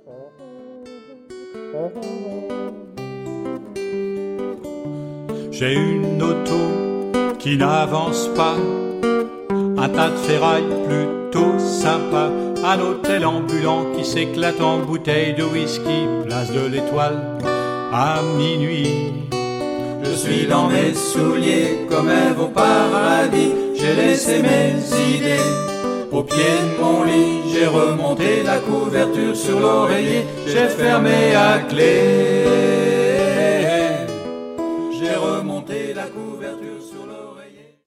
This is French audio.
J'ai une auto qui n'avance pas, un tas de ferraille plutôt sympa, un hôtel ambulant qui s'éclate en bouteille de whisky, place de l'Étoile à minuit. Je suis dans mes souliers comme Ève au paradis, j'ai laissé mes idées au pied de mon lit, j'ai remonté la couverture sur l'oreiller, j'ai fermé à clé. J'ai remonté la couverture sur l'oreiller.